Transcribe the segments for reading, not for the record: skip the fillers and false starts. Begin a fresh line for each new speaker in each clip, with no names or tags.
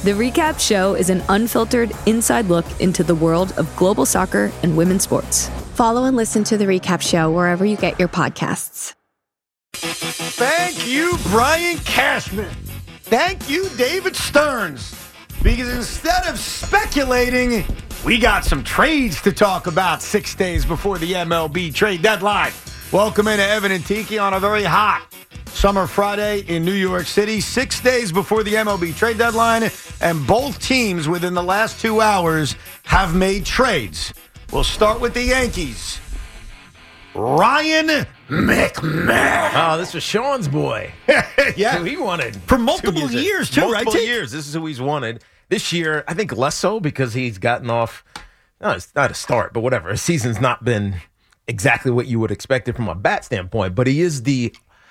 The Recap Show is an unfiltered, inside look into the world of global soccer and women's sports.
Follow and listen to The Recap Show wherever you get your podcasts.
Thank you, Brian Cashman. Thank you, David Stearns. Because instead of speculating, we got some trades to talk about 6 days before the MLB trade deadline. Welcome into Evan and Tiki on a very hot summer Friday in New York City, 6 days before the MLB trade deadline, and both teams within the last 2 hours have made trades. We'll start with the Yankees. Ryan McMahon.
Oh, this was Sean's boy.
Yeah.
Who he wanted.
For multiple years, too, right?
Multiple years. This is who he's wanted. This year, I think less so because he's gotten off, no, it's not a start, but whatever. His season's not been exactly what you would expect it from a bat standpoint, but he is the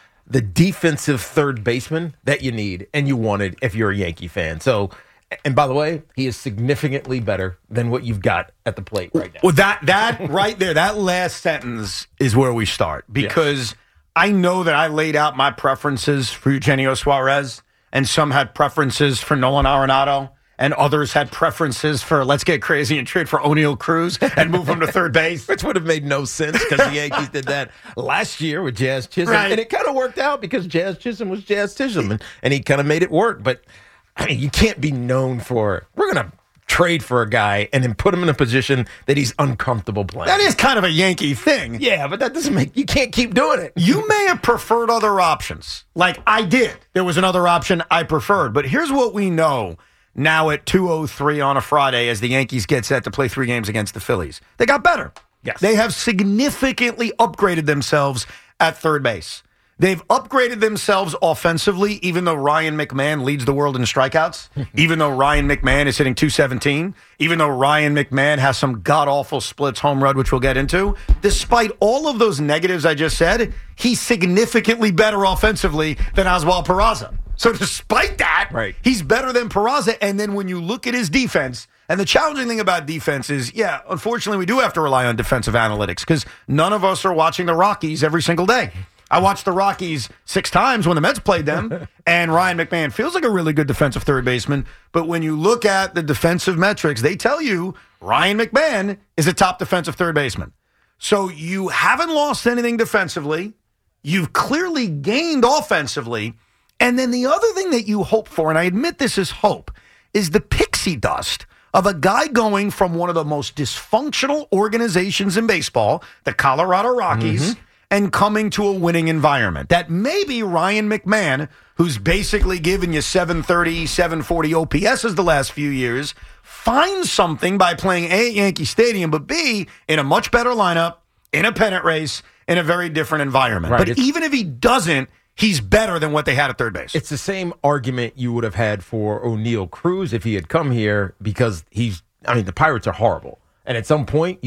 defensive third baseman that you need and you wanted if you're a Yankee fan. So, and by the way, he is significantly better than what you've got at the plate right now.
Well, that right there, that last sentence is where we start because I know that I laid out my preferences for Eugenio Suarez, and some had preferences for Nolan Arenado, and others had preferences for let's get crazy and trade for O'Neal Cruz and move him to third base.
Which would have made no sense because the Yankees did that last year with Jazz Chisholm.
Right.
And it kind of worked out because Jazz Chisholm was Jazz Chisholm, and he kind of made it work. But, I mean, you can't be known for, we're going to trade for a guy and then put him in a position that he's uncomfortable playing.
That is kind of a Yankee thing.
Yeah, but that doesn't make, you can't keep doing it.
You may have preferred other options. Like I did. There was another option I preferred. But here's what we know now at 2:03 on a Friday as the Yankees get set to play 3 games against the Phillies. They got better.
Yes.
They have significantly upgraded themselves at third base. They've upgraded themselves offensively, even though Ryan McMahon leads the world in strikeouts, even though Ryan McMahon is hitting .217, even though Ryan McMahon has some god-awful splits home run, which we'll get into. Despite all of those negatives I just said, he's significantly better offensively than Oswald Peraza. So despite that, he's better than Peraza. And then when you look at his defense, and the challenging thing about defense is, unfortunately, we do have to rely on defensive analytics because none of us are watching the Rockies every single day. I watched the Rockies 6 times when the Mets played them, and Ryan McMahon feels like a really good defensive third baseman. But when you look at the defensive metrics, they tell you Ryan McMahon is a top defensive third baseman. So you haven't lost anything defensively. You've clearly gained offensively. And then the other thing that you hope for, and I admit this is hope, is the pixie dust of a guy going from one of the most dysfunctional organizations in baseball, the Colorado Rockies, and coming to a winning environment. That maybe Ryan McMahon, who's basically given you 730, 740 OPSs the last few years, finds something by playing A, at Yankee Stadium, but B, in a much better lineup, in a pennant race, in a very different environment.
Right,
but even if he doesn't, he's better than what they had at third base.
It's the same argument you would have had for O'Neal Cruz if he had come here because the Pirates are horrible. And at some point,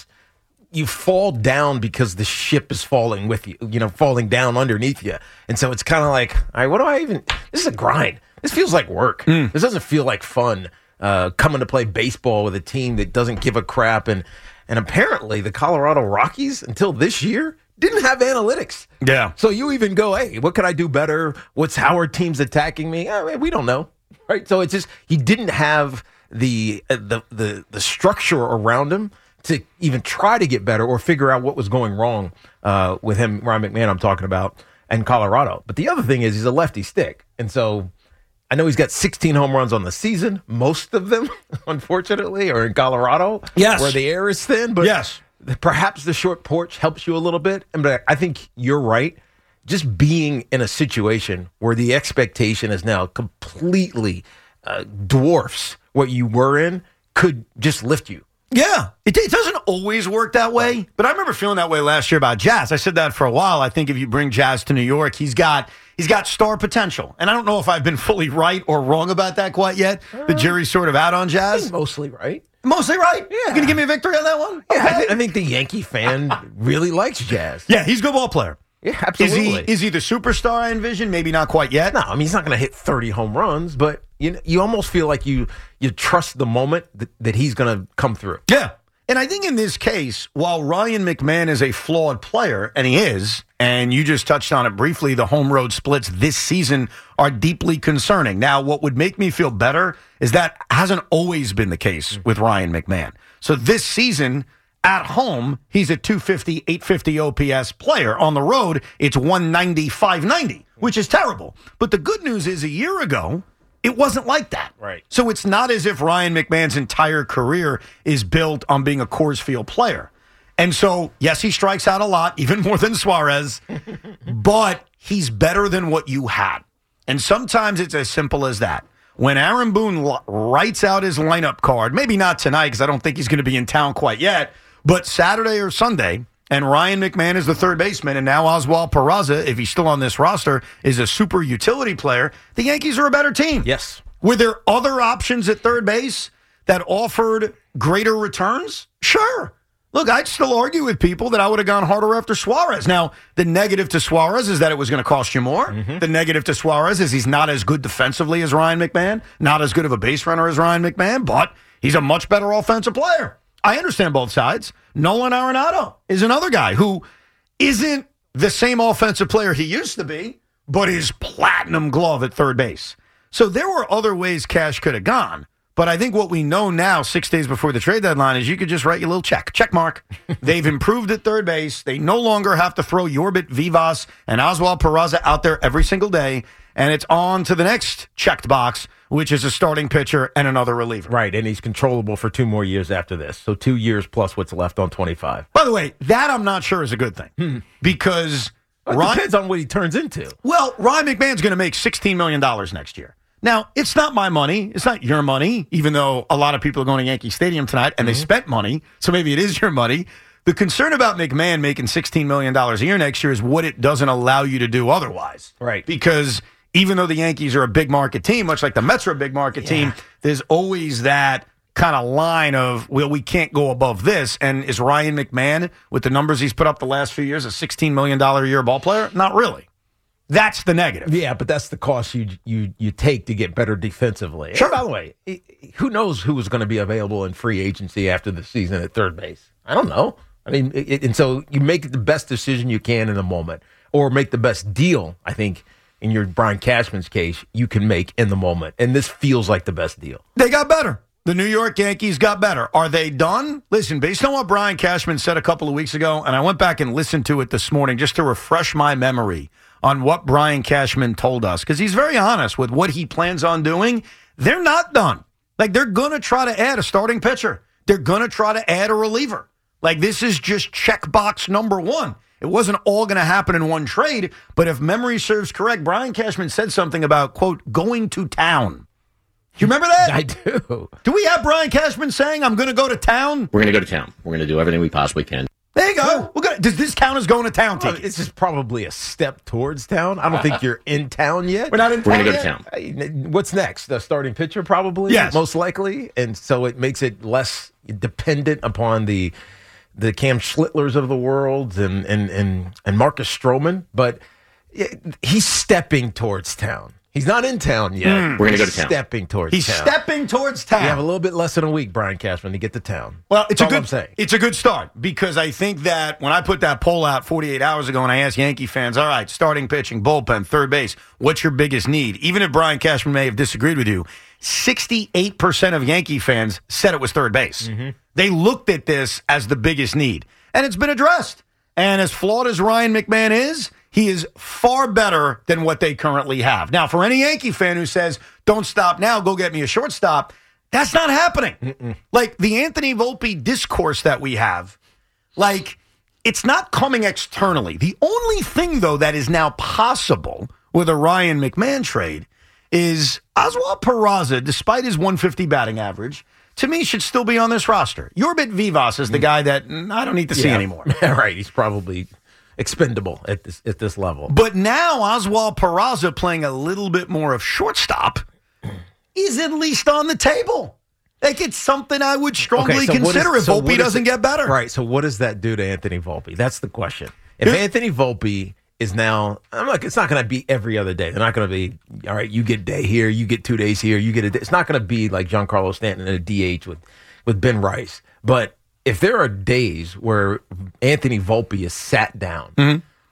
you fall down because the ship is falling with you, falling down underneath you. And so it's kind of like, all right, this is a grind. This feels like work. This doesn't feel like fun coming to play baseball with a team that doesn't give a crap. And apparently the Colorado Rockies, until this year, didn't have analytics.
Yeah.
So you even go, hey, what could I do better? How are teams attacking me? We don't know. Right. So it's just, he didn't have the structure around him to even try to get better or figure out what was going wrong with him, Ryan McMahon I'm talking about, and Colorado. But the other thing is he's a lefty stick. And so I know he's got 16 home runs on the season. Most of them, unfortunately, are in Colorado, where the air is thin. But perhaps the short porch helps you a little bit. But I think you're right. Just being in a situation where the expectation is now completely dwarfs what you were in could just lift you.
Yeah, it doesn't always work that way, but I remember feeling that way last year about Jazz. I said that for a while. I think if you bring Jazz to New York, he's got star potential. And I don't know if I've been fully right or wrong about that quite yet. The jury's sort of out on Jazz.
Mostly right.
Mostly right?
Yeah.
You going to give me a victory on that one?
Yeah,
Okay.
I think the Yankee fan really likes Jazz.
Yeah, he's a good ball player.
Yeah, absolutely.
Is he the superstar I envision? Maybe not quite yet.
No, I mean, he's not going to hit 30 home runs, but you almost feel like you trust the moment that he's going to come through.
Yeah. And I think in this case, while Ryan McMahon is a flawed player, and he is, And you just touched on it briefly. The home road splits this season are deeply concerning. Now, what would make me feel better is that hasn't always been the case with Ryan McMahon. So this season, at home, he's a 250, 850 OPS player. On the road, it's 190, 590, which is terrible. But the good news is a year ago, it wasn't like that.
Right.
So it's not as if Ryan McMahon's entire career is built on being a Coors Field player. And so, yes, he strikes out a lot, even more than Suarez, but he's better than what you had. And sometimes it's as simple as that. When Aaron Boone writes out his lineup card, maybe not tonight because I don't think he's going to be in town quite yet, but Saturday or Sunday, and Ryan McMahon is the third baseman, and now Oswald Peraza, if he's still on this roster, is a super utility player, the Yankees are a better team.
Yes.
Were there other options at third base that offered greater returns? Sure. Look, I'd still argue with people that I would have gone harder after Suarez. Now, the negative to Suarez is that it was going to cost you more. Mm-hmm. The negative to Suarez is he's not as good defensively as Ryan McMahon, not as good of a base runner as Ryan McMahon, but he's a much better offensive player. I understand both sides. Nolan Arenado is another guy who isn't the same offensive player he used to be, but is platinum glove at third base. So there were other ways Cash could have gone. But I think what we know now, 6 days before the trade deadline, is you could just write your little check mark. They've improved at third base. They no longer have to throw Yorbit Vivas and Oswald Peraza out there every single day. And it's on to the next checked box, which is a starting pitcher and another reliever.
Right, and he's controllable for 2 more years after this. So 2 years plus what's left on 25.
By the way, that I'm not sure is a good thing. Because
it depends on what he turns into.
Well, Ryan McMahon's going to make $16 million next year. Now, it's not my money. It's not your money, even though a lot of people are going to Yankee Stadium tonight, and they spent money, so maybe it is your money. The concern about McMahon making $16 million a year next year is what it doesn't allow you to do otherwise.
Right.
Because even though the Yankees are a big market team, much like the Mets are a big market team, there's always that kind of line of, well, we can't go above this. And is Ryan McMahon, with the numbers he's put up the last few years, a $16 million a year ball player? Not really. That's the negative.
Yeah, but that's the cost you take to get better defensively.
Sure.
And by the way, who knows who is going to be available in free agency after the season at third base? I don't know. I mean, and so you make the best decision you can in the moment, or make the best deal, I think, in your Brian Cashman's case, you can make in the moment. And this feels like the best deal.
They got better. The New York Yankees got better. Are they done? Listen, based on what Brian Cashman said a couple of weeks ago, and I went back and listened to it this morning just to refresh my memory on what Brian Cashman told us, because he's very honest with what he plans on doing. They're not done. Like, they're going to try to add a starting pitcher. They're going to try to add a reliever. Like, this is just checkbox number one. It wasn't all going to happen in one trade, but if memory serves correct, Brian Cashman said something about, quote, going to town. Do you remember that?
I do.
Do we have Brian Cashman saying, I'm going to go to town?
We're going to go to town. We're going to do everything we possibly can.
There you go. Does this count as going to town,
Well,
Tiki?
it's just probably a step towards town. I don't think you're in town yet.
We're not in town
We're going to go
yet?
to town.
What's next? The starting pitcher, probably?
Yes.
Most likely. And so it makes it less dependent upon the Cam Schlitlers of the world and Marcus Stroman. But he's stepping towards town. He's not in town yet.
We're going to go to town.
Stepping towards
He's
town.
stepping towards town.
You have a little bit less than a week, Brian Cashman, to get to town.
Well,
That's all I'm saying.
It's a good start, because I think that when I put that poll out 48 hours ago and I asked Yankee fans, all right, starting pitching, bullpen, third base, what's your biggest need? Even if Brian Cashman may have disagreed with you, 68% of Yankee fans said it was third base. Mm-hmm. They looked at this as the biggest need, and it's been addressed. And as flawed as Ryan McMahon is, he is far better than what they currently have. Now, for any Yankee fan who says, don't stop now, go get me a shortstop, that's not happening. Mm-mm. Like, the Anthony Volpe discourse that we have, like, it's not coming externally. The only thing, though, that is now possible with a Ryan McMahon trade is Oswald Peraza, despite his 150 batting average, to me, should still be on this roster. Yorbit Vivas is the guy that I don't need to see anymore.
Right, he's probably expendable at this level.
But now Oswald Peraza, playing a little bit more of shortstop, is at least on the table. Like, it's something I would strongly consider if Volpe doesn't get better.
Right, so what does that do to Anthony Volpe? That's the question. If Anthony Volpe is now, it's not going to be every other day. They're not going to be, all right, you get a day here, you get 2 days here, you get a day. It's not going to be like Giancarlo Stanton in a DH with Ben Rice. But if there are days where Anthony Volpe is sat down,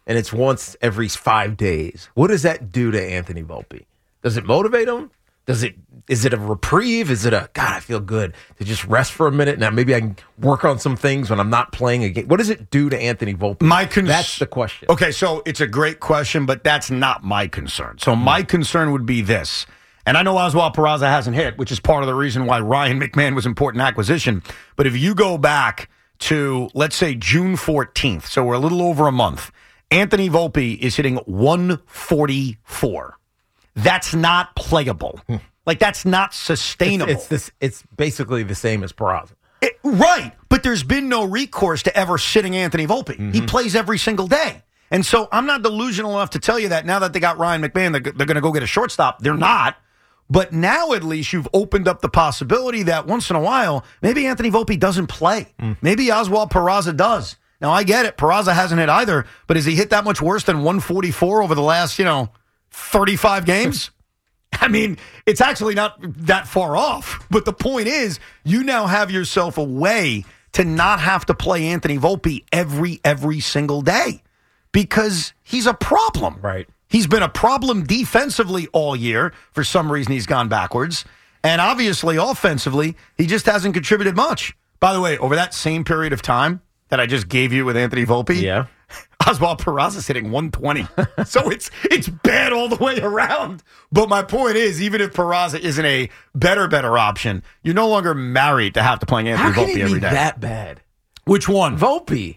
and it's once every 5 days. What does that do to Anthony Volpe? Does it motivate him? Is it a reprieve? Is it God, I feel good to just rest for a minute. Now maybe I can work on some things when I'm not playing a game. What does it do to Anthony Volpe? That's the question.
Okay, so it's a great question, but that's not my concern. So my concern would be this. And I know Oswald Peraza hasn't hit, which is part of the reason why Ryan McMahon was important acquisition. But if you go back to, let's say, June 14th, so we're a little over a month, Anthony Volpe is hitting 144. That's not playable. Like, that's not sustainable.
It's basically the same as Peraza.
Right, but there's been no recourse to ever sitting Anthony Volpe. Mm-hmm. He plays every single day. And so I'm not delusional enough to tell you that now that they got Ryan McMahon, they're going to go get a shortstop. They're not. But now at least you've opened up the possibility that once in a while, maybe Anthony Volpe doesn't play. Maybe Oswald Peraza does. Now, I get it. Peraza hasn't hit either, but has he hit that much worse than 144 over the last, 35 games? I mean, it's actually not that far off. But the point is, you now have yourself a way to not have to play Anthony Volpe every single day because he's a problem.
Right.
He's been a problem defensively all year. For some reason, he's gone backwards. And obviously, offensively, he just hasn't contributed much. By the way, over that same period of time that I just gave you with Anthony Volpe, Oswald Peraza's hitting 120. So it's bad all the way around. But my point is, even if Peraza isn't a better option, you're no longer married to have to play Anthony Volpe every day.
That bad?
Which one?
Volpe.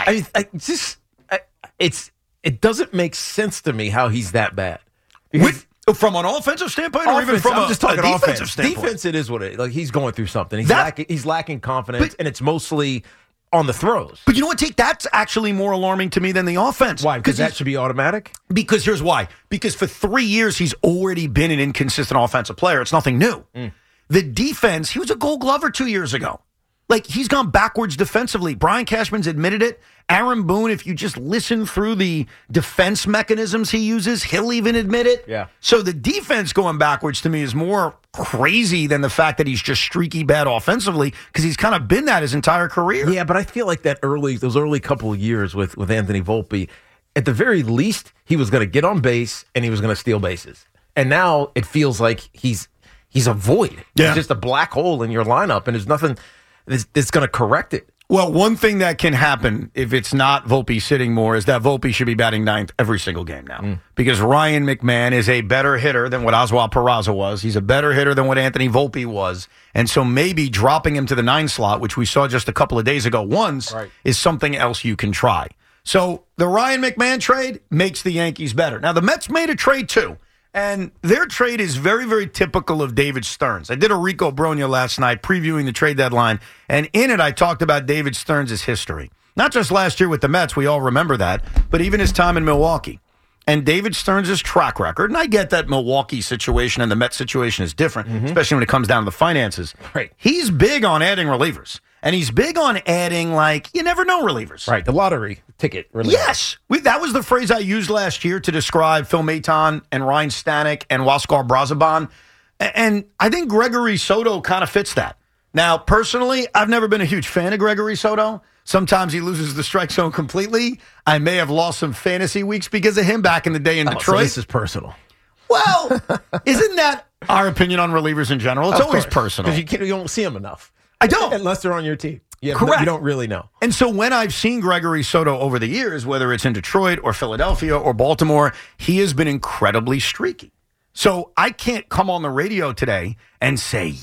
It doesn't make sense to me how he's that bad.
From an offensive standpoint, or even from
I'm just talking
a defensive
offense.
standpoint?
Defense, it is what it is. Like, he's going through something. He's lacking confidence, and it's mostly on the throws.
But you know what, Tate? That's actually more alarming to me than the offense.
Why? Because that should be automatic?
Because here's why. Because for 3 years, he's already been an inconsistent offensive player. It's nothing new. The defense, he was a Gold Glover 2 years ago. Like, he's gone backwards defensively. Brian Cashman's admitted it. Aaron Boone, if you just listen through the defense mechanisms he uses, he'll even admit it.
Yeah.
So the defense going backwards to me is more crazy than the fact that he's just streaky bad offensively, because he's kind of been that his entire career.
Yeah, but I feel like those early couple of years with Anthony Volpe, at the very least, he was going to get on base and he was going to steal bases. And now it feels like he's a void.
Yeah.
He's just a black hole in your lineup, and there's nothing that's going to correct it.
Well, one thing that can happen if it's not Volpe sitting more is that Volpe should be batting ninth every single game now. Because Ryan McMahon is a better hitter than what Oswald Peraza was. He's a better hitter than what Anthony Volpe was. And so maybe dropping him to the 9 slot, which we saw just a couple of days ago is something else you can try. So the Ryan McMahon trade makes the Yankees better. Now, the Mets made a trade too. And their trade is very, very typical of David Stearns. I did a Rico Brogna last night previewing the trade deadline, and in it I talked about David Stearns' history. Not just last year with the Mets, we all remember that, but even his time in Milwaukee. And David Stearns' track record, and I get that Milwaukee's situation and the Mets situation is different, especially when it comes down to the finances.
Right.
He's big on adding relievers. And he's big on adding, you never know relievers.
Right, the lottery ticket relievers.
Yes. That was the phrase I used last year to describe Phil Maton and Ryan Stanek and Huascar Brazoban. And I think Gregory Soto kind of fits that. Now, personally, I've never been a huge fan of Gregory Soto. Sometimes he loses the strike zone completely. I may have lost some fantasy weeks because of him back in the day in Detroit.
So this is personal.
Well, isn't that our opinion on relievers in general? It's always personal.
Because you don't see them enough.
I don't.
Unless they're on your team.
Correct.
You don't really know.
And so when I've seen Gregory Soto over the years, whether it's in Detroit or Philadelphia or Baltimore, he has been incredibly streaky. So I can't come on the radio today and say,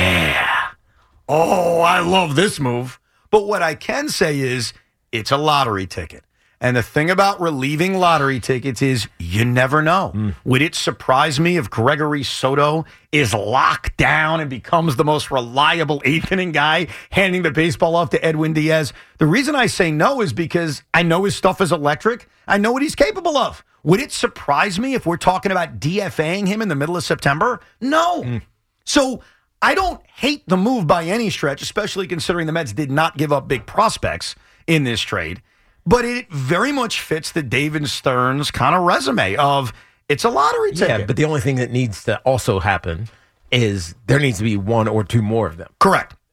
I love this move. But what I can say is it's a lottery ticket. And the thing about relieving lottery tickets is you never know. Would it surprise me if Gregory Soto is locked down and becomes the most reliable eighth-inning guy, handing the baseball off to Edwin Diaz? The reason I say no is because I know his stuff is electric. I know what he's capable of. Would it surprise me if we're talking about DFAing him in the middle of September? No. So I don't hate the move by any stretch, especially considering the Mets did not give up big prospects in this trade. But it very much fits the David Stearns kind of resume of it's a lottery ticket.
Yeah, but the only thing that needs to also happen is there needs to be one or two more of them.
Correct.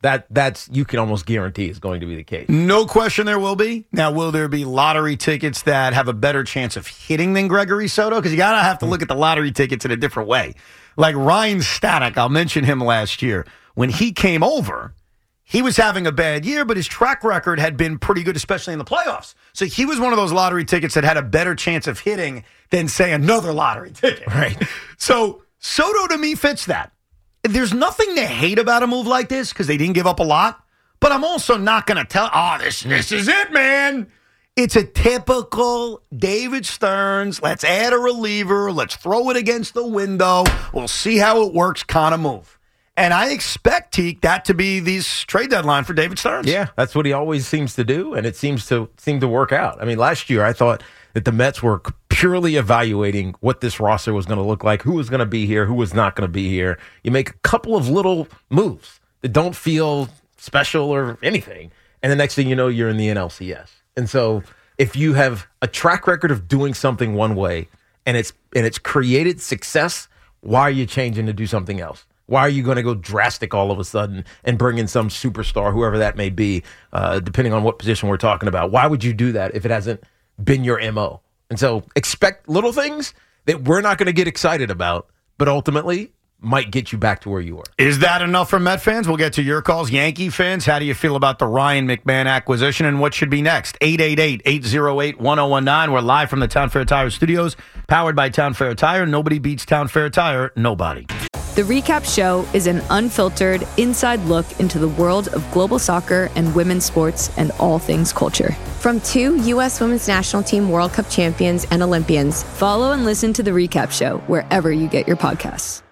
That's you can almost guarantee is going to be the case.
No question there will be. Now, will there be lottery tickets that have a better chance of hitting than Gregory Soto? Because you got to have to look at the lottery tickets in a different way. Like Ryan Stanek, I'll mention him last year. When he came over, he was having a bad year, but his track record had been pretty good, especially in the playoffs. So he was one of those lottery tickets that had a better chance of hitting than, say, another lottery ticket.
Right.
So Soto, to me, fits that. There's nothing to hate about a move like this because they didn't give up a lot. But I'm also not going to tell, this is it, man. It's a typical David Stearns, let's add a reliever, let's throw it against the window, we'll see how it works kind of move. And I expect, Teak, that to be the trade deadline for David Stearns.
Yeah, that's what he always seems to do, and it seems to work out. I mean, last year I thought that the Mets were purely evaluating what this roster was going to look like, who was going to be here, who was not going to be here. You make a couple of little moves that don't feel special or anything, and the next thing you know, you're in the NLCS. And so if you have a track record of doing something one way and it's created success, why are you changing to do something else? Why are you going to go drastic all of a sudden and bring in some superstar, whoever that may be, depending on what position we're talking about? Why would you do that if it hasn't been your MO? And so expect little things that we're not going to get excited about, but ultimately might get you back to where you were.
Is that enough for Met fans? We'll get to your calls. Yankee fans, how do you feel about the Ryan McMahon acquisition and what should be next? 888-808-1019. We're live from the Town Fair Tire studios, powered by Town Fair Tire. Nobody beats Town Fair Tire. Nobody.
The Recap Show is an unfiltered, inside look into the world of global soccer and women's sports and all things culture.
From 2 U.S. Women's National Team World Cup champions and Olympians.
Follow and listen to The Recap Show wherever you get your podcasts.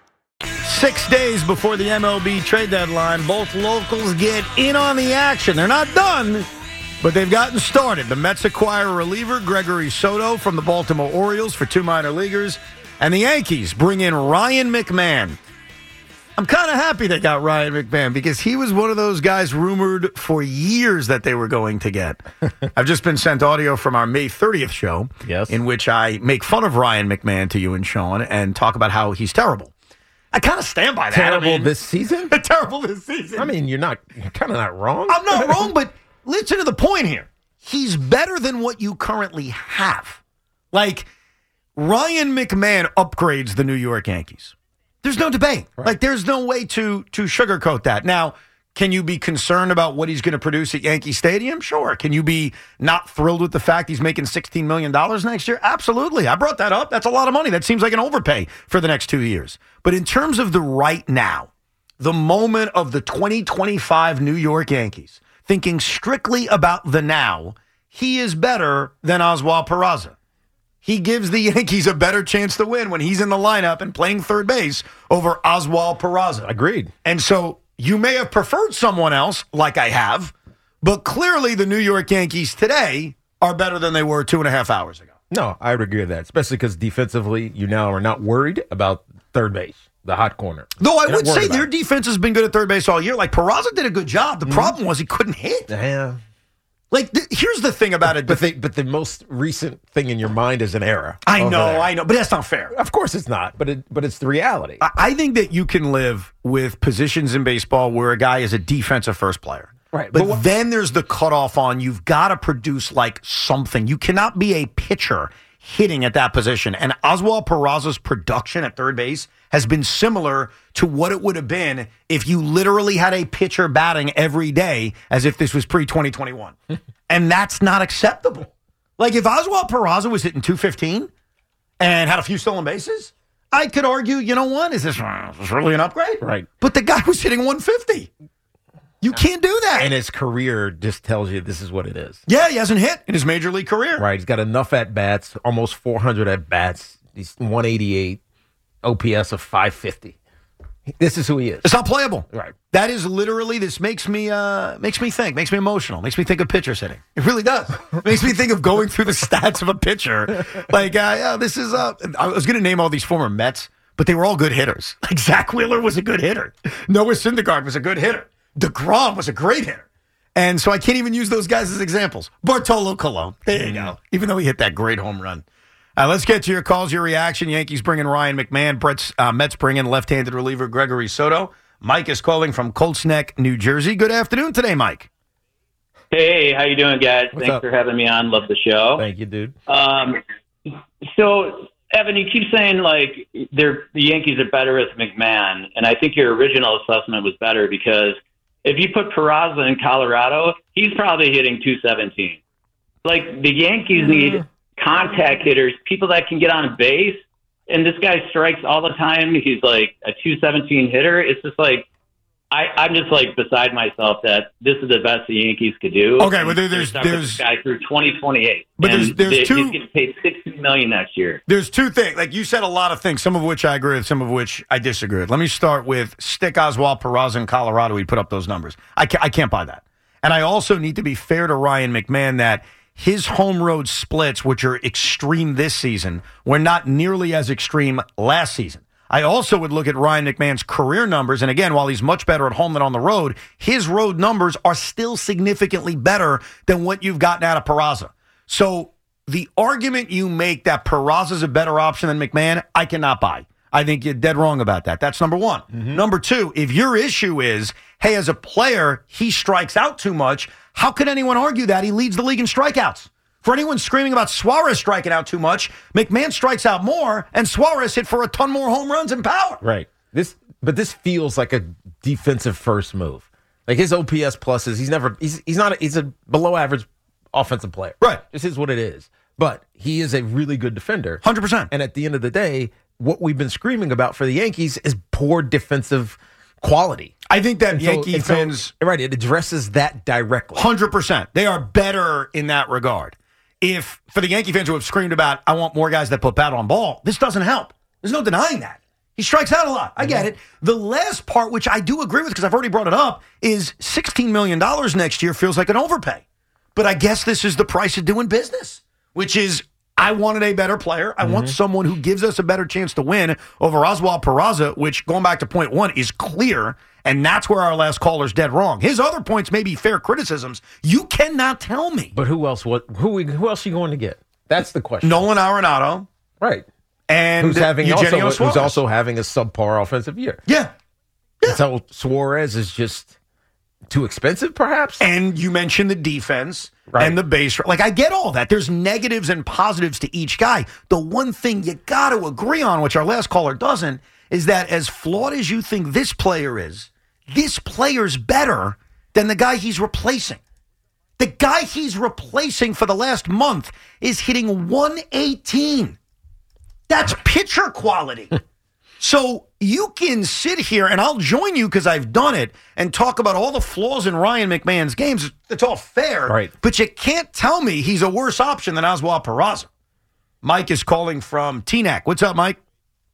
6 days before the MLB trade deadline, both locals get in on the action. They're not done, but they've gotten started. The Mets acquire reliever Gregory Soto from the Baltimore Orioles for 2 minor leaguers, and the Yankees bring in Ryan McMahon. I'm kind of happy they got Ryan McMahon because he was one of those guys rumored for years that they were going to get. I've just been sent audio from our May 30th show, in which I make fun of Ryan McMahon to you and Sean and talk about how he's terrible. I kind of stand by that.
Terrible this season?
Terrible this season.
I mean, you're kind of not wrong.
I'm not wrong, but listen to the point here. He's better than what you currently have. Like, Ryan McMahon upgrades the New York Yankees. There's no debate. Right. Like, there's no way to sugarcoat that. Now, can you be concerned about what he's going to produce at Yankee Stadium? Sure. Can you be not thrilled with the fact he's making $16 million next year? Absolutely. I brought that up. That's a lot of money. That seems like an overpay for the next 2 years. But in terms of the right now, the moment of the 2025 New York Yankees, thinking strictly about the now, he is better than Oswald Peraza. He gives the Yankees a better chance to win when he's in the lineup and playing third base over Oswald Peraza.
Agreed.
And so you may have preferred someone else, like I have, but clearly the New York Yankees today are better than they were 2.5 hours ago.
No, I would agree with that, especially because defensively you now are not worried about third base, the hot corner.
Though I would say their defense has been good at third base all year. Like, Peraza did a good job. The problem was he couldn't hit.
Yeah.
Like, here's the thing about it.
But the most recent thing in your mind is an error.
I know. But that's not fair.
Of course it's not, but it's the reality.
I think that you can live with positions in baseball where a guy is a defensive first player.
Right.
But then there's the cutoff on you've got to produce like something. You cannot be a pitcher hitting at that position. And Oswald Peraza's production at third base has been similar to what it would have been if you literally had a pitcher batting every day as if this was pre-2021. And that's not acceptable. Like, if Oswald Peraza was hitting 215 and had a few stolen bases, I could argue, you know what? Is this really an upgrade?
Right.
But the guy was hitting 150. You can't do that.
And his career just tells you this is what it is.
Yeah, he hasn't hit in his major league career.
Right. He's got enough at-bats, almost 400 at-bats. He's 188, OPS of 550. This is who he is.
It's not playable.
Right.
That is literally, this makes me think, makes me emotional, makes me think of pitcher sitting. It really does. Makes me think of going through the stats of a pitcher. Like, this is, I was going to name all these former Mets, but they were all good hitters. Like, Zach Wheeler was a good hitter. Noah Syndergaard was a good hitter. DeGrom was a great hitter. And so I can't even use those guys as examples. Bartolo Colon. There you go. Even though he hit that great home run. Let's get to your calls, your reaction. Yankees bring in Ryan McMahon. Mets bring in left-handed reliever Gregory Soto. Mike is calling from Colts Neck, New Jersey. Good afternoon today, Mike.
Hey, how you doing, guys?
What's
Thanks
up?
for having me on. Love the show.
Thank you, dude.
So, Evan, you keep saying like the Yankees are better with McMahon, and I think your original assessment was better because if you put Peraza in Colorado, he's probably hitting 217. Like the Yankees need contact hitters, people that can get on base, and this guy strikes all the time. He's like a 217 hitter. It's just like I'm just like beside myself that this is the best the Yankees could do.
Okay, but there's
this guy through 2028.
But there's two.
He's getting paid $60 million next year.
There's two things. Like you said, a lot of things. Some of which I agree with. Some of which I disagree with. Let me start with stick Oswald Peraza in Colorado. He put up those numbers. I can't buy that. And I also need to be fair to Ryan McMahon that his home road splits, which are extreme this season, were not nearly as extreme last season. I also would look at Ryan McMahon's career numbers, and again, while he's much better at home than on the road, his road numbers are still significantly better than what you've gotten out of Peraza. So the argument you make that Peraza's a better option than McMahon, I cannot buy. I think you're dead wrong about that. That's number one. Mm-hmm. Number two, if your issue is, hey, as a player, he strikes out too much, how could anyone argue that he leads the league in strikeouts? For anyone screaming about Suarez striking out too much, McMahon strikes out more, and Suarez hit for a ton more home runs and power.
Right. This feels like a defensive first move. Like his OPS pluses, he's a below average offensive player.
Right.
This is what it is. But he is a really good defender.
100%.
And at the end of the day, what we've been screaming about for the Yankees is poor defensive quality.
I think that Yankee fans...
Right, it addresses that directly.
100%. They are better in that regard. If, for the Yankee fans who have screamed about, I want more guys that put bat on ball, this doesn't help. There's no denying that. He strikes out a lot. I get it. The last part, which I do agree with because I've already brought it up, is $16 million next year feels like an overpay. But I guess this is the price of doing business, which is I wanted a better player. I want someone who gives us a better chance to win over Oswald Peraza, which, going back to point one, is clear. And that's where our last caller's dead wrong. His other points may be fair criticisms. You cannot tell me.
But who else? Who else are you going to get? That's the question.
Nolan Arenado.
Right.
And
who's also having a subpar offensive year.
Yeah.
So Suarez is just too expensive, perhaps?
And you mentioned the defense and the base. Like, I get all that. There's negatives and positives to each guy. The one thing you got to agree on, which our last caller doesn't, is that as flawed as you think this player is, this player's better than the guy he's replacing. The guy he's replacing for the last month is hitting 118. That's pitcher quality. So you can sit here, and I'll join you because I've done it, and talk about all the flaws in Ryan McMahon's games. It's all fair.
Right.
But you can't tell me he's a worse option than Oswald Peraza. Mike is calling from Teaneck. What's up, Mike?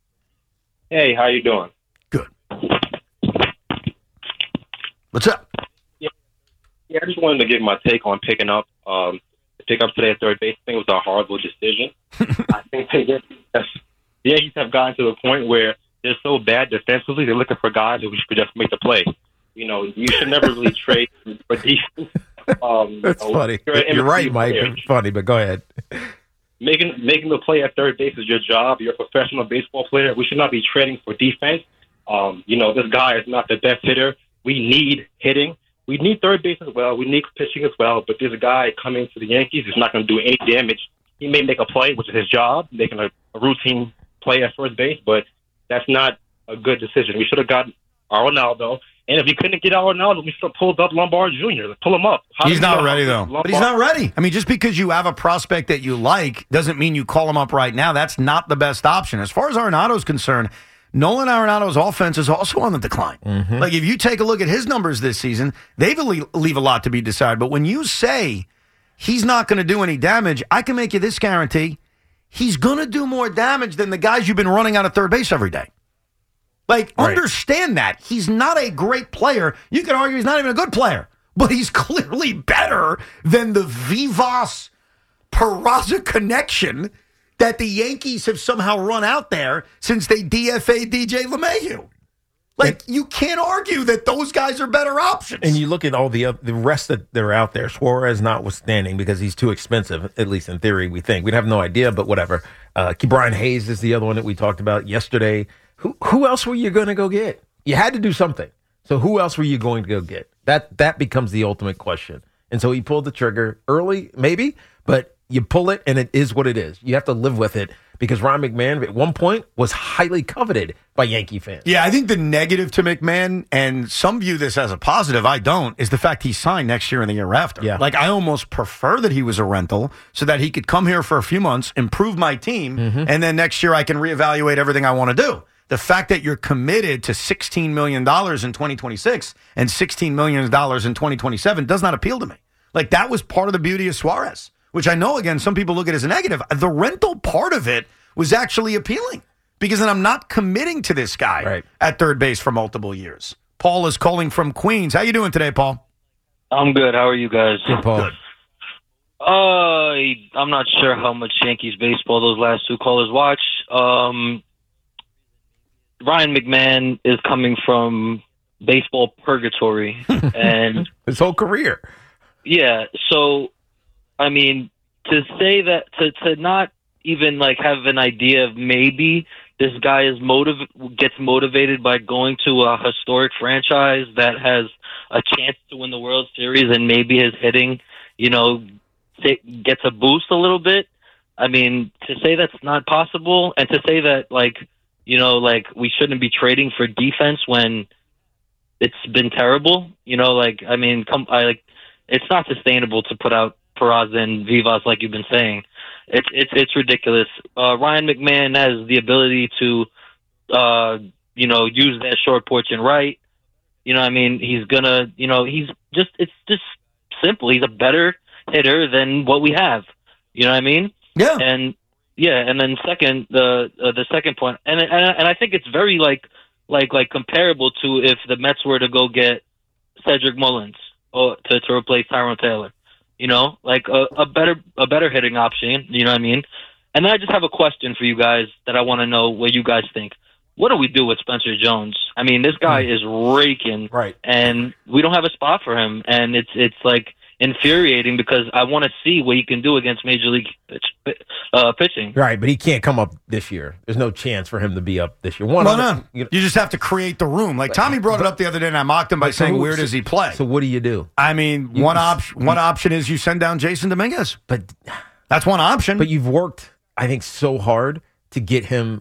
Hey, how you doing?
Good. What's up?
Yeah, I just wanted to give my take on picking up today at third base. I think it was a horrible decision. I think the Yankees have gotten to the point where they're so bad defensively, they're looking for guys who could just make the play. You know, you should never really trade for defense.
That's funny. You're right, Mike. It's funny, but go ahead.
Making the play at third base is your job. You're a professional baseball player. We should not be trading for defense. This guy is not the best hitter. We need hitting. We need third base as well. We need pitching as well. But this guy coming to the Yankees is not going to do any damage. He may make a play, which is his job, making a routine play at first base, but that's not a good decision. We should have gotten Arenado. And if we couldn't get Arenado, we should have pulled up Lombard Jr. Pull him up.
He's not ready, though. But he's not ready. I mean, just because you have a prospect that you like doesn't mean you call him up right now. That's not the best option. As far as Arenado's concerned, Nolan Arenado's offense is also on the decline. Mm-hmm. Like, if you take a look at his numbers this season, they leave a lot to be desired. But when you say he's not going to do any damage, I can make you this guarantee. He's going to do more damage than the guys you've been running out of third base every day. Like, understand that. He's not a great player. You can argue he's not even a good player. But he's clearly better than the Vivas Peraza connection that the Yankees have somehow run out there since they DFA'd DJ LeMahieu. Like, you can't argue that those guys are better options.
And you look at all the rest that they're out there, Suarez notwithstanding, because he's too expensive, at least in theory, we think. We'd have no idea, but whatever. Brian Hayes is the other one that we talked about yesterday. Who else were you going to go get? You had to do something. So who else were you going to go get? That becomes the ultimate question. And so he pulled the trigger early, maybe, but you pull it and it is what it is. You have to live with it because Ron McMahon at one point was highly coveted by Yankee fans.
Yeah, I think the negative to McMahon, and some view this as a positive, I don't, is the fact he signed next year and the year after.
Yeah.
Like, I almost prefer that he was a rental so that he could come here for a few months, improve my team, and then next year I can reevaluate everything I want to do. The fact that you're committed to $16 million in 2026 and $16 million in 2027 does not appeal to me. Like, that was part of the beauty of Suarez, which I know, again, some people look at as a negative. The rental part of it was actually appealing because then I'm not committing to this guy at third base for multiple years. Paul is calling from Queens. How you doing today, Paul?
I'm good. How are you guys?
Good, Paul.
Good.
I'm not sure how much Yankees baseball those last two callers watch. Ryan McMahon is coming from baseball purgatory, and
his whole career.
Yeah. So, I mean, to say that to not even like have an idea of maybe this guy is gets motivated by going to a historic franchise that has a chance to win the World Series, and maybe his hitting, gets a boost a little bit. I mean, to say that's not possible, and to say that like we shouldn't be trading for defense when it's been terrible. It's not sustainable to put out Peraza and Vivas like you've been saying. It's ridiculous. Ryan McMahon has the ability to, use that short porch and right. He's gonna, it's just simple. He's a better hitter than what we have. You know what I mean?
Yeah.
And then second, the second point, and I think it's very like comparable to if the Mets were to go get Cedric Mullins or to replace Tyrone Taylor, a better hitting option. You know what I mean? And then I just have a question for you guys that I want to know what you guys think. What do we do with Spencer Jones? I mean, this guy is raking,
right?
And we don't have a spot for him, and it's like infuriating because I want to see what he can do against Major League pitching.
Right, but he can't come up this year. There's no chance for him to be up this year.
You just have to create the room. Like Tommy brought it up the other day, and I mocked him by saying, "Where does he play?"
So what do you do?
I mean, one option is you send down Jason Dominguez,
but
that's one option.
But you've worked, I think, so hard to get him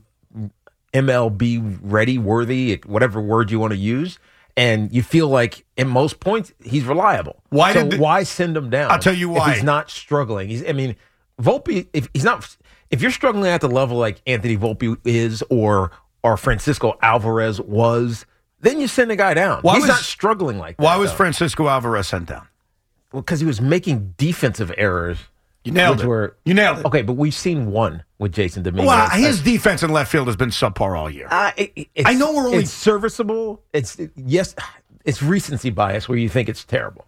MLB ready, worthy, whatever word you want to use. And you feel like, in most points, he's reliable. Why send him down?
I'll tell you why.
If he's not struggling. Volpe, if you're struggling at the level like Anthony Volpe is or Francisco Alvarez was, then you send the guy down. He's not struggling like that.
Why was Francisco Alvarez sent down?
Well, because he was making defensive errors.
You nailed it. You nailed it.
Okay, but we've seen one with Jason Dominguez.
Well, his defense in left field has been subpar all year. I know we're only...
It's serviceable. It's recency bias where you think it's terrible.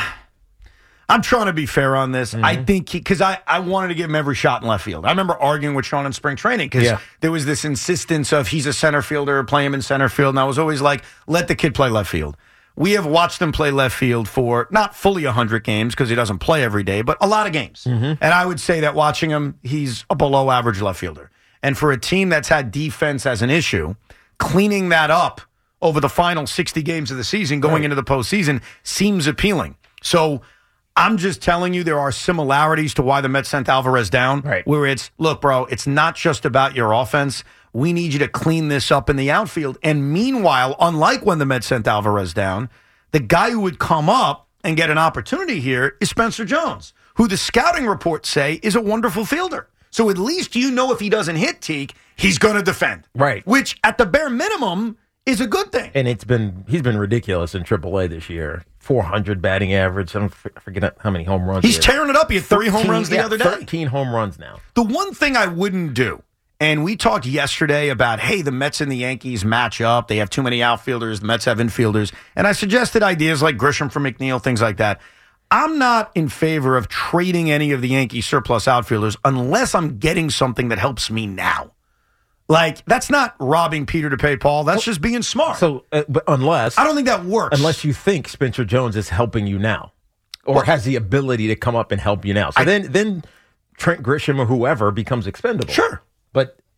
I'm trying to be fair on this. I think because I wanted to give him every shot in left field. I remember arguing with Sean in spring training because there was this insistence of he's a center fielder, play him in center field. And I was always like, let the kid play left field. We have watched him play left field for not fully 100 games because he doesn't play every day, but a lot of games. And I would say that watching him, he's a below average left fielder. And for a team that's had defense as an issue, cleaning that up over the final 60 games of the season going into the postseason seems appealing. So I'm just telling you there are similarities to why the Mets sent Alvarez down, where it's, look, bro, it's not just about your offense. We need you to clean this up in the outfield. And meanwhile, unlike when the Mets sent Alvarez down, the guy who would come up and get an opportunity here is Spencer Jones, who the scouting reports say is a wonderful fielder. So at least if he doesn't hit Teague, he's going to defend.
Right.
Which, at the bare minimum, is a good thing.
And he's been ridiculous in AAA this year. 400 batting average. I forget how many home runs.
He's tearing it up. He had 3 home runs the other day.
13 home runs now.
The one thing I wouldn't do, and we talked yesterday about, hey, the Mets and the Yankees match up. They have too many outfielders. The Mets have infielders. And I suggested ideas like Grisham for McNeil, things like that. I'm not in favor of trading any of the Yankee surplus outfielders unless I'm getting something that helps me now. Like, that's not robbing Peter to pay Paul. That's just being smart.
So, but unless...
I don't think that works.
Unless you think Spencer Jones is helping you now or has the ability to come up and help you now. So then Trent Grisham or whoever becomes expendable.
Sure.
But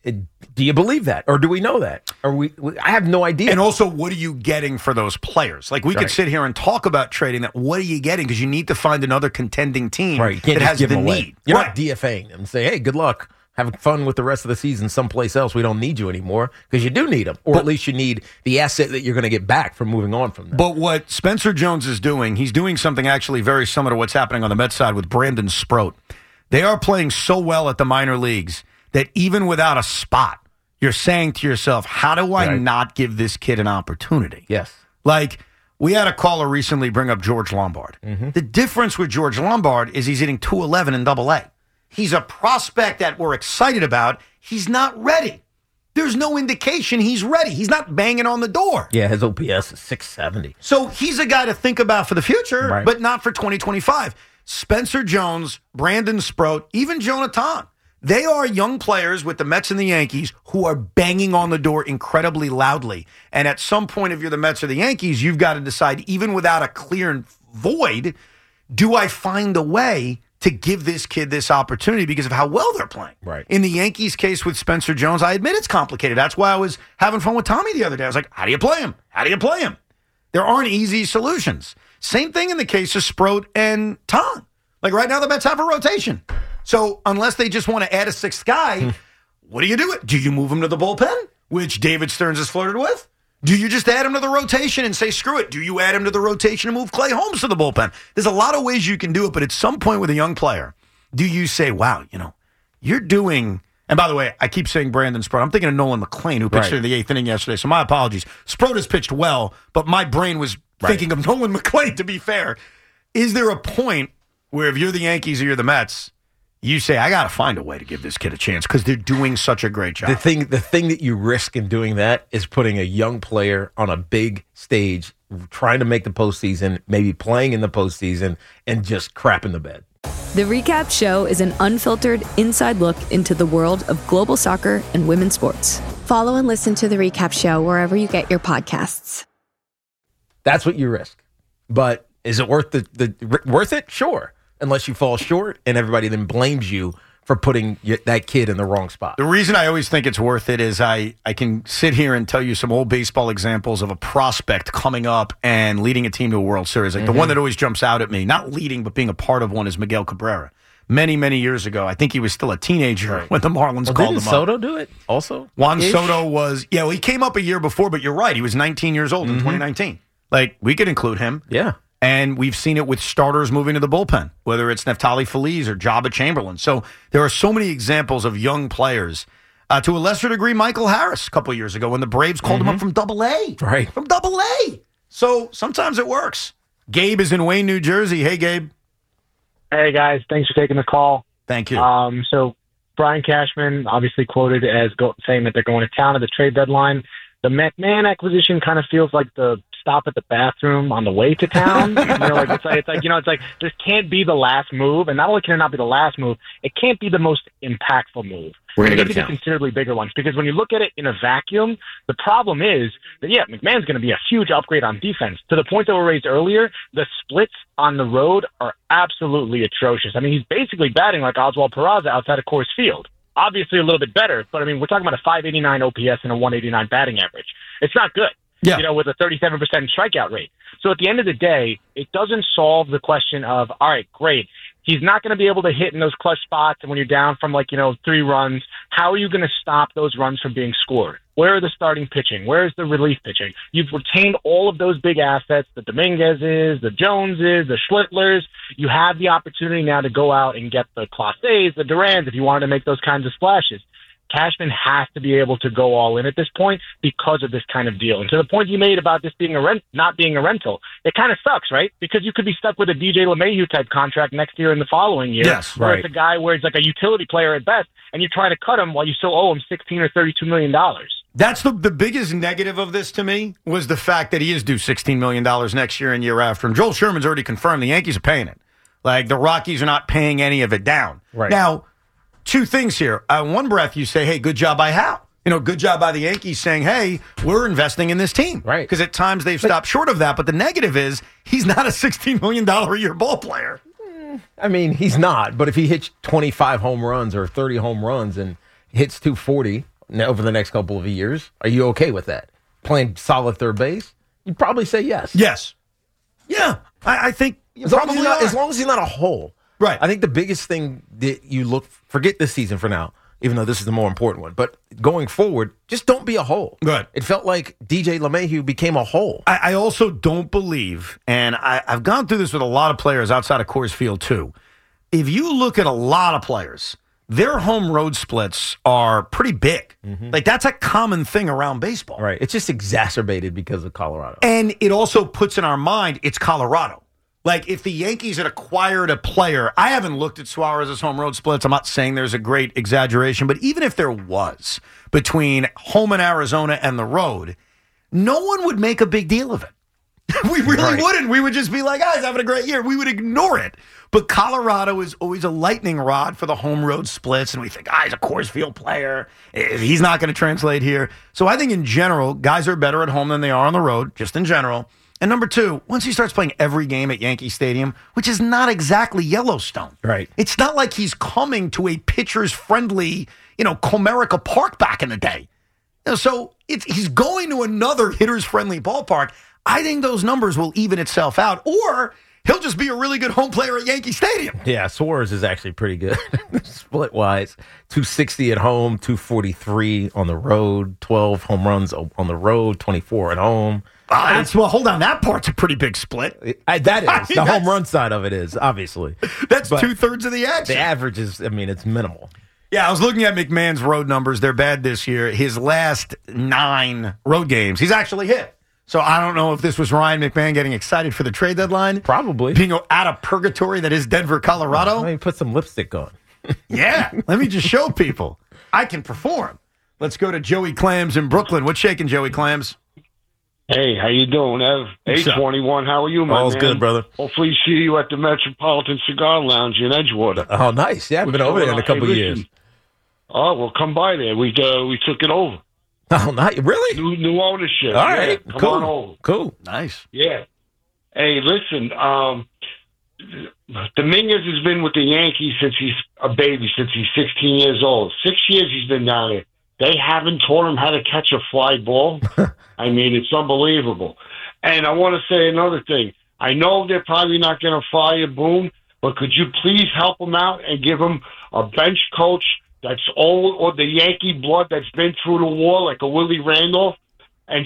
Do you believe that? Or do we know that? I have no idea.
And also, what are you getting for those players? Like, we could sit here and talk about trading that. What are you getting? Because you need to find another contending team
right. You can't
that
just
has
give
the
them away.
need.
You're
right.
not DFAing them and say, hey, good luck. Having fun with the rest of the season someplace else. We don't need you anymore because you do need them. Or at least you need the asset that you're going to get back from moving on from them.
But what Spencer Jones is doing, he's doing something actually very similar to what's happening on the Mets side with Brandon Sproat. They are playing so well at the minor leagues that even without a spot, you're saying to yourself, how do I not give this kid an opportunity?
Yes.
Like, we had a caller recently bring up George Lombard. Mm-hmm. The difference with George Lombard is he's hitting .211 in AA. He's a prospect that we're excited about. He's not ready. There's no indication he's ready. He's not banging on the door.
Yeah, his OPS is 670.
So he's a guy to think about for the future, but not for 2025. Spencer Jones, Brandon Sproat, even Jonathan. They are young players with the Mets and the Yankees who are banging on the door incredibly loudly. And at some point, if you're the Mets or the Yankees, you've got to decide, even without a clear void, do I find a way to give this kid this opportunity because of how well they're playing?
Right.
In the Yankees case with Spencer Jones, I admit it's complicated. That's why I was having fun with Tommy the other day. I was like, how do you play him? How do you play him? There aren't easy solutions. Same thing in the case of Sproat and Ton. Like right now, the Mets have a rotation. So unless they just want to add a sixth guy, what do you do? Do you move him to the bullpen, which David Stearns has flirted with? Do you just add him to the rotation and say, screw it? Do you add him to the rotation and move Clay Holmes to the bullpen? There's a lot of ways you can do it, but at some point with a young player, do you say, wow, you're doing... And by the way, I keep saying Brandon Sproat. I'm thinking of Nolan McLean, who pitched in the 8th inning yesterday, so my apologies. Sproat has pitched well, but my brain was thinking of Nolan McLean, to be fair. Is there a point where if you're the Yankees or you're the Mets, you say, I got to find a way to give this kid a chance because they're doing such a great job?
The thing that you risk in doing that is putting a young player on a big stage, trying to make the postseason, maybe playing in the postseason, and just crapping the bed.
The Recap Show is an unfiltered, inside look into the world of global soccer and women's sports.
Follow and listen to The Recap Show wherever you get your podcasts.
That's what you risk. But is it worth worth it? Sure. Unless you fall short and everybody then blames you for putting that kid in the wrong spot.
The reason I always think it's worth it is I can sit here and tell you some old baseball examples of a prospect coming up and leading a team to a World Series. Like the one that always jumps out at me, not leading, but being a part of one, is Miguel Cabrera. Many, many years ago. I think he was still a teenager when the Marlins called him up.
Didn't Soto do it also?
Juan Soto was, he came up a year before, but you're right. He was 19 years old in 2019. Like, we could include him.
Yeah.
And we've seen it with starters moving to the bullpen, whether it's Neftali Feliz or Jabba Chamberlain. So there are so many examples of young players. To a lesser degree, Michael Harris a couple of years ago when the Braves called him up from AA.
Right.
From AA. So sometimes it works. Gabe is in Wayne, New Jersey. Hey, Gabe.
Hey, guys. Thanks for taking the call.
Thank you.
So Brian Cashman obviously quoted as saying that they're going to town at the trade deadline. The McMahon acquisition kind of feels like the stop at the bathroom on the way to town. It's like this can't be the last move, and not only can it not be the last move, it can't be the most impactful move.
We're going to go to
be
town.
Considerably bigger ones, because when you look at it in a vacuum, the problem is that McMahon's going to be a huge upgrade on defense. To the point that were raised earlier, the splits on the road are absolutely atrocious. I mean, he's basically batting like Oswald Peraza outside of Coors Field. Obviously a little bit better, but I mean, we're talking about a 589 OPS and a 189 batting average. It's not good.
Yeah.
With a 37% strikeout rate. So at the end of the day, it doesn't solve the question of, all right, great, he's not going to be able to hit in those clutch spots, and when you're down from 3 runs, how are you going to stop those runs from being scored? Where are the starting pitching? Where is the relief pitching? You've retained all of those big assets, the Dominguezes, the Joneses, the Schlitlers. You have the opportunity now to go out and get the Clases, the Durans, if you wanted to make those kinds of splashes. Cashman has to be able to go all in at this point because of this kind of deal. And to the point you made about this being not being a rental, it kind of sucks, right? Because you could be stuck with a DJ LeMahieu type contract next year and the following year.
Yes,
where
right.
It's a guy where he's like a utility player at best, and you're trying to cut him while you still owe him $16 or $32 million.
That's the biggest negative of this to me was the fact that he is due $16 million next year and year after. And Joel Sherman's already confirmed the Yankees are paying it. Like, the Rockies are not paying any of it down.
Right.
Now, two things here. One breath, you say, hey, good job by Hal. Good job by the Yankees saying, hey, we're investing in this team.
Right.
Because at times they've stopped short of that. But the negative is he's not a $16 million a year ball player.
I mean, he's not. But if he hits 25 home runs or 30 home runs and hits 240 over the next couple of years? Are you okay with that? Playing solid third base? You'd probably say yes.
Yes. Yeah. I think
as long as he's not a hole.
Right.
I think the biggest thing that you forget this season for now, even though this is the more important one, but going forward, just don't be a hole.
Good.
It felt like DJ LeMahieu became a hole.
I also don't believe, and I've gone through this with a lot of players outside of Coors Field too. If you look at a lot of players, their home road splits are pretty big. Mm-hmm. Like, that's a common thing around baseball.
Right. It's just exacerbated because of Colorado.
And it also puts in our mind it's Colorado. Like, if the Yankees had acquired a player, I haven't looked at Suarez's home road splits. I'm not saying there's a great exaggeration, but even if there was between home in Arizona and the road, no one would make a big deal of it. We really wouldn't. We would just be like, he's having a great year. We would ignore it. But Colorado is always a lightning rod for the home road splits, and we think, he's a Coors Field player. He's not going to translate here. So I think in general, guys are better at home than they are on the road, just in general. And number two, once he starts playing every game at Yankee Stadium, which is not exactly Yellowstone.
Right.
It's not like he's coming to a pitcher's-friendly, Comerica Park back in the day. So he's going to another hitter's-friendly ballpark. I think those numbers will even itself out. Or he'll just be a really good home player at Yankee Stadium.
Yeah, Suarez is actually pretty good split-wise. 260 at home, 243 on the road, 12 home runs on the road, 24 at home.
Hold on. That part's a pretty big split.
That is. The home run side of it is, obviously.
That's 2/3 of the action.
The average is, it's minimal.
Yeah, I was looking at McMahon's road numbers. They're bad this year. His last 9 road games, he's actually hit. So I don't know if this was Ryan McMahon getting excited for the trade deadline.
Probably.
Being out of purgatory that is Denver, Colorado.
Let me put some lipstick on.
Yeah, let me just show people I can perform. Let's go to Joey Clams in Brooklyn. What's shaking, Joey Clams?
Hey, how you doing, Ev? 821, how are you, my man?
All's good, brother.
Hopefully see you at the Metropolitan Cigar Lounge in Edgewater.
Oh, nice. Yeah, I've been over there in a couple of years.
Oh, well, come by there. We took it over.
Oh, nice. Really?
New ownership.
All right.
Come
cool.
on over.
Cool.
Nice.
Yeah. Hey, listen, Dominguez has been with the Yankees since he's a baby, since he's 16 years old. 6 years he's been down there. They haven't taught him how to catch a fly ball. It's unbelievable. And I want to say another thing. I know they're probably not going to fire Boone, but could you please help him out and give him a bench coach that's old or the Yankee blood that's been through the war, like a Willie Randolph? And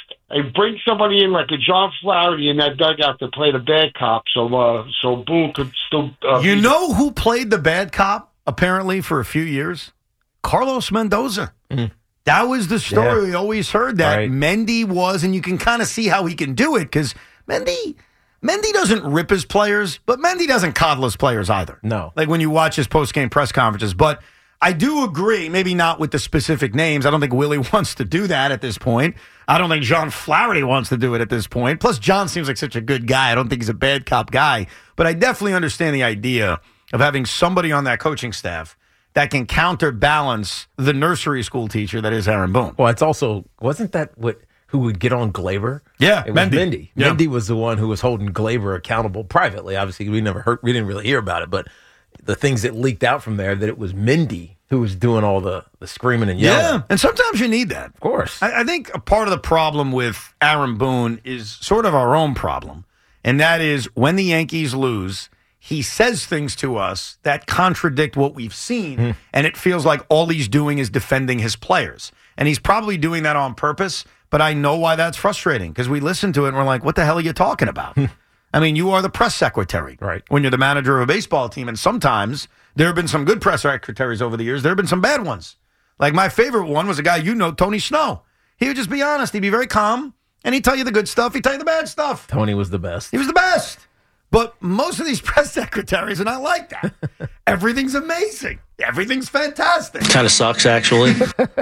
bring somebody in like a John Flaherty in that dugout to play the bad cop, so Boone could still.
You know who played the bad cop apparently for a few years? Carlos Mendoza. Mm. That was the story we always heard, that Mendy was, and you can kind of see how he can do it, because Mendy doesn't rip his players, but Mendy doesn't coddle his players either.
No.
Like when you watch his post-game press conferences. But I do agree, maybe not with the specific names. I don't think Willie wants to do that at this point. I don't think John Flaherty wants to do it at this point. Plus, John seems like such a good guy. I don't think he's a bad cop guy. But I definitely understand the idea of having somebody on that coaching staff that can counterbalance the nursery school teacher that is Aaron Boone.
Well, it's also, wasn't that who would get on Glaber?
Yeah,
it was Mendy. Yeah. Mendy was the one who was holding Glaber accountable privately. Obviously, we didn't really hear about it, but the things that leaked out from there, that it was Mendy who was doing all the screaming and yelling.
Yeah, and sometimes you need that.
Of course.
I think a part of the problem with Aaron Boone is sort of our own problem, and that is when the Yankees lose, he says things to us that contradict what we've seen, and it feels like all he's doing is defending his players. And he's probably doing that on purpose, but I know why that's frustrating, because we listen to it and we're like, what the hell are you talking about? I mean, you are the press secretary when you're the manager of a baseball team, and sometimes there have been some good press secretaries over the years. There have been some bad ones. Like my favorite one was a guy Tony Snow. He would just be honest. He'd be very calm, and he'd tell you the good stuff. He'd tell you the bad stuff.
Tony was the best.
He was the best. But most of these press secretaries are not like that. Everything's amazing. Everything's fantastic.
Kind of sucks, actually.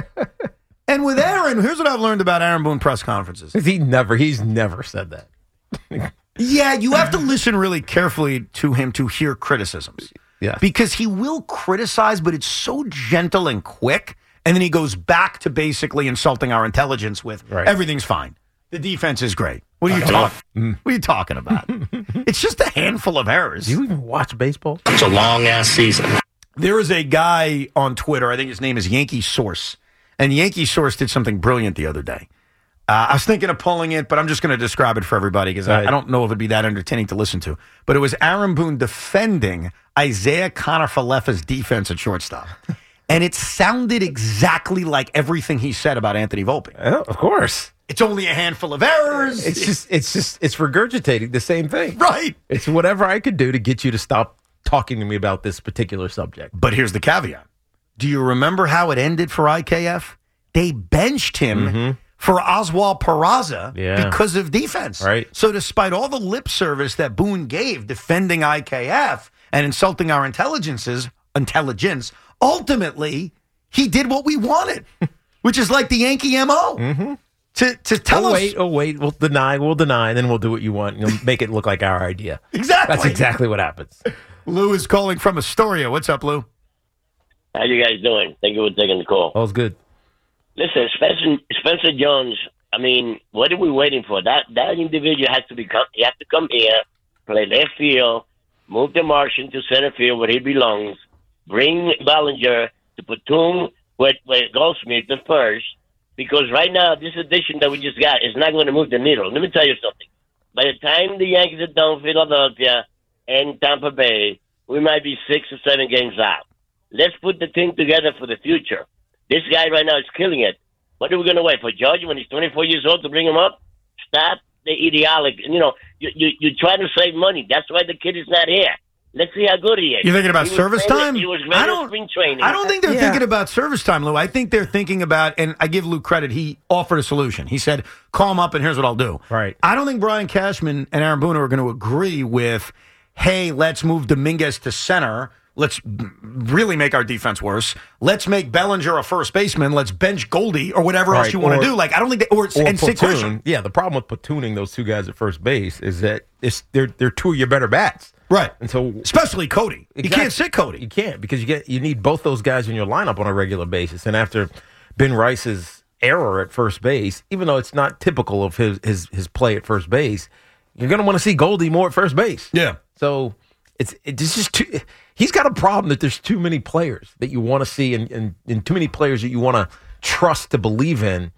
And with Aaron, here's what I've learned about Aaron Boone press conferences.
He's never said that.
Yeah, you have to listen really carefully to him to hear criticisms.
Yeah.
Because he will criticize, but it's so gentle and quick. And then he goes back to basically insulting our intelligence with everything's fine. The defense is great. What are you talking about? It's just a handful of errors.
Do you even watch baseball?
It's a long-ass season.
There is a guy on Twitter, I think his name is Yankee Source, And Yankee Source did something brilliant the other day. I was thinking of pulling it, but I'm just going to describe it for everybody because I don't know if it'd be that entertaining to listen to. But it was Aaron Boone defending Isaiah Kiner-Falefa's defense at shortstop. And it sounded exactly like everything he said about Anthony Volpe.
Oh, of course.
It's only a handful of errors.
It's regurgitating the same thing.
Right.
It's whatever I could do to get you to stop talking to me about this particular subject.
But here's the caveat. Do you remember how it ended for IKF? They benched him for Oswald Peraza because of defense.
Right.
So despite all the lip service that Boone gave defending IKF and insulting our intelligence, ultimately, he did what we wanted, which is like the Yankee MO. To tell us.
Wait, we'll deny, and then we'll do what you want. You'll make it look like our idea.
Exactly.
That's exactly what happens.
Lou is calling from Astoria. What's up, Lou?
How you guys doing? Thank you for taking the call.
All's good.
Listen, Spencer Jones, I mean, what are we waiting for? That individual has to come here, play left field, move the Martian to center field where he belongs, bring Ballinger to platoon with Goldsmith to first, because right now, this addition that we just got is not going to move the needle. Let me tell you something. By the time the Yankees are done Philadelphia and Tampa Bay, we might be 6 or 7 games out. Let's put the team together for the future. This guy right now is killing it. What are we going to wait for Judge when he's 24 years old to bring him up? Stop the idiotic. You try to save money. That's why the kid is not here. Let's see how good he is.
You're thinking about service time?
He was ready to spring training.
I don't think they're thinking about service time, Lou. I think they're thinking about, and I give Lou credit, he offered a solution. He said, call him up and here's what I'll do.
Right.
I don't think Brian Cashman and Aaron Boone are going to agree with, hey, let's move Dominguez to center. Let's really make our defense worse. Let's make Bellinger a first baseman. Let's bench Goldie or whatever else you want to do. Like, I don't think and sit Grisham.
Yeah, the problem with platooning those two guys at first base is that they're two of your better bats.
Right.
And so,
especially Cody.
Exactly.
You can't sit Cody.
You can't because you need both those guys in your lineup on a regular basis. And after Ben Rice's error at first base, even though it's not typical of his play at first base, you're going to want to see Goldie more at first base.
Yeah.
So it's just too. He's got a problem that there's too many players that you want to see and too many players that you want to trust to believe in.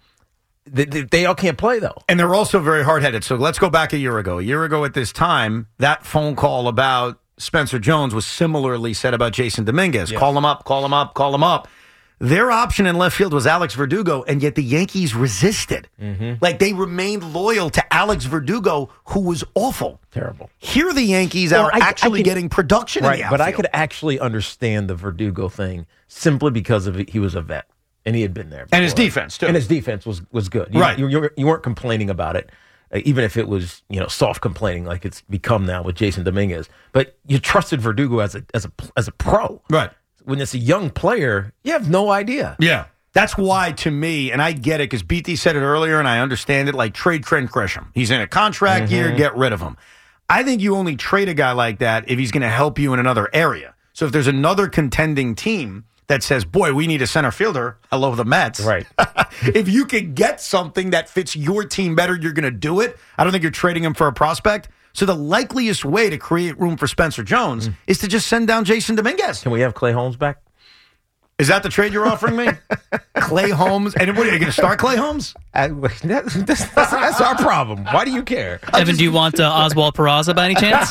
They all can't play, though.
And they're also very hard-headed. So let's go back a year ago. A year ago at this time, that phone call about Spencer Jones was similarly said about Jason Dominguez. Yes. Call him up, call him up, call him up. Their option in left field was Alex Verdugo, and yet the Yankees resisted. Like, they remained loyal to Alex Verdugo, who was awful.
Terrible.
Here the Yankees are actually getting production in the outfield.
But I could actually understand the Verdugo thing simply because he was a vet, and he had been there before.
And his defense, too.
And his defense was good.
Right.
You weren't complaining about it, even if it was soft complaining like it's become now with Jason Dominguez. But you trusted Verdugo as a pro.
Right.
When it's a young player, you have no idea.
Yeah. That's why, to me, and I get it, because BT said it earlier, and I understand it, like, trade Trent Grisham. He's in a contract year, get rid of him. I think you only trade a guy like that if he's going to help you in another area. So if there's another contending team that says, boy, we need a center fielder, hello, the Mets.
Right.
If you could get something that fits your team better, you're going to do it. I don't think you're trading him for a prospect. So the likeliest way to create room for Spencer Jones is to just send down Jason Dominguez.
Can we have Clay Holmes back?
Is that the trade you're offering me? Clay Holmes? And what, are you going to start Clay Holmes?
That's our problem. Why do you care?
Evan, do you want Oswald Peraza by any chance?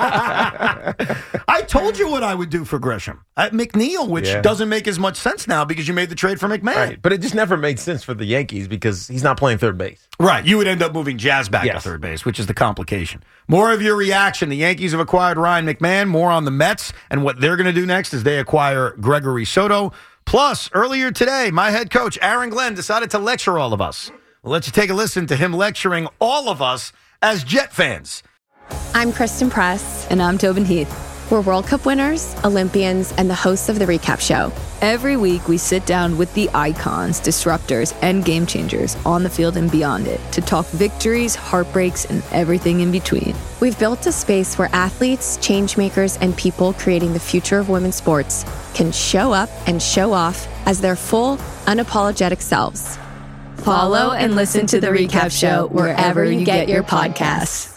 I told you what I would do for Grisham. McNeil, which doesn't make as much sense now because you made the trade for McMahon.
Right. But it just never made sense for the Yankees because he's not playing third base.
Right. You would end up moving Jazz back to third base, which is the complication. More of your reaction. The Yankees have acquired Ryan McMahon. More on the Mets and what they're going to do next as they acquire Gregory Soto. Plus, earlier today, my head coach, Aaron Glenn, decided to lecture all of us. We'll let you take a listen to him lecturing all of us as Jet fans.
I'm Kristen Press.
And I'm Tobin Heath.
We're World Cup winners, Olympians, and the hosts of The Recap Show.
Every week, we sit down with the icons, disruptors, and game changers on the field and beyond it to talk victories, heartbreaks, and everything in between.
We've built a space where athletes, changemakers, and people creating the future of women's sports can show up and show off as their full, unapologetic selves.
Follow and listen to The Recap Show wherever you get your podcasts.